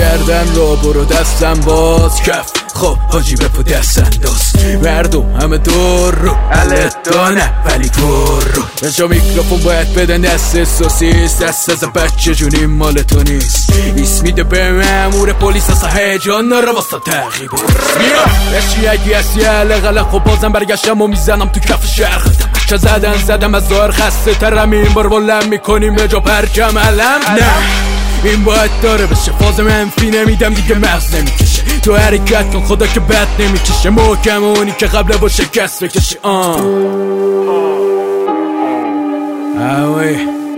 کردن را برو دستم باز کف خب حاجی بپو دست انداز مردم همه دور رو علتانه ولی پر رو اینجا میکروفون باید بدن دست سوسیس دست از بچه جونی مال تو نیست ایس میده به مامور پلیس اصلا هیجان ناره واسه تغییب بیا بشی اگه هستی علقلق خب بازم برگشتم و میزنم تو کف شهر چه زدم از ظاهر خسته ترم این بار بلند میکنیم به جا پرچم علم نه این باید داره بشه فاز منفی نمیدم دیگه مغز نمیکشه تو حرکت کن خدا که بد نمیکشه محکم اونی که قبل با شکست بکشه اوی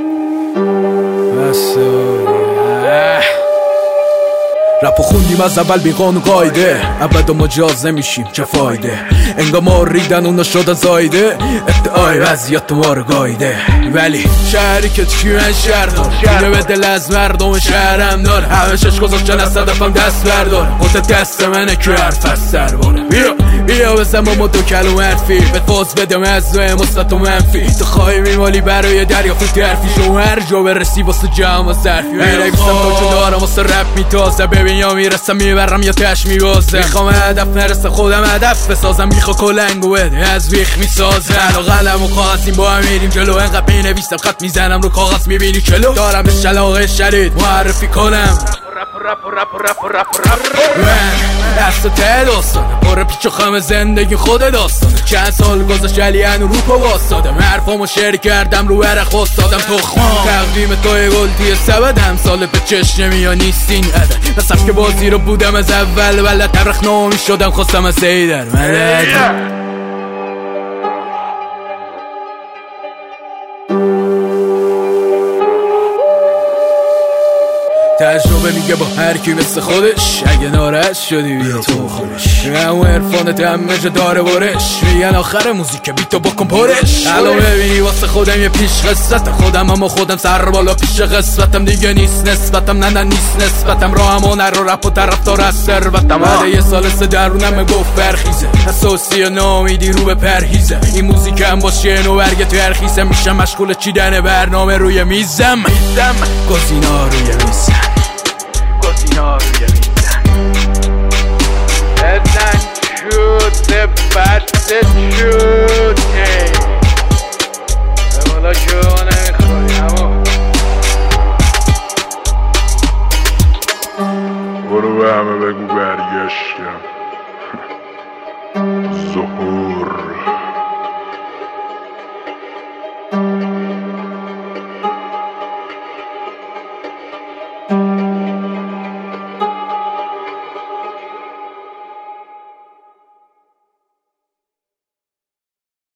رپو خوندیم از اول بی قانون قایده ابدا مجاز نمیشیم چه فایده انگار ما ریدن اونا شده زایده ادعای وضعیت ما رو گایده ولی شهری که توی من شهر دار دیگه به دل از مردم شهرم دار همه شش گذاشتن از صدفم دست بردار خودت دست منه که حرف از سر باره بیا بزن ما دو کلوم حرفی به فاز بدم از دوه مثبت و منفی تو خواهی میمالی برای دریافت حرفی شو هر جا برسی واسه جمع و ظرفی میرسم تو دارم واسه رپ میتازه ببین یا میرسم میبرم یا تش میبازم میخوام هدف نرسه خودم هدف بسازم میخوا کلنگو بده از ویخ میسازم قلم و کاغذیم با هم میریم جلو انقدر مینویسم خط میزنم رو کاغذ میبینی کلو دارم به شلاقه شدید معرفی کنم دست ته داستانه پر پیچ و خم زندگی خود داستانه چند سال گذاشت ولی هنو رو پا واسادم حرفامو شعر کردم رو ورق واسادم تخمام تقدیم توی گلتی سبدم سال به چشم یا نیستین عدد نصف که بازی رو بودم از اول ولد تبرخ نامی شدم خواستم از سیدر ملد تجربه میگه با هر کی مثل خودش اگه ناراحت شدی بیا تو خودش همون عرفانت همه جا داره برش میگن آخر موزیک بی تو بکن پرش الان ببینی واسه خودم یه پیش قصت خودم اما خودم سر بالا پیش قصتم دیگه نیست نسبتم نه نیست نسبتم راه همون رو رپ و طرف دار از ثروتم بعد یه سال سه درونم گفت برخیزه اساسی و نامیدی رو به پرهیزه این موزیک هم باشه نو برگه تو هرخیزه میشم مشغول چیدن برنامه روی میزم گزینا روی میزم گزینا روی میزم بزن شوت بس شوت به بالا که با نمیخوری اما برو به همه بگو برگشتم ظهور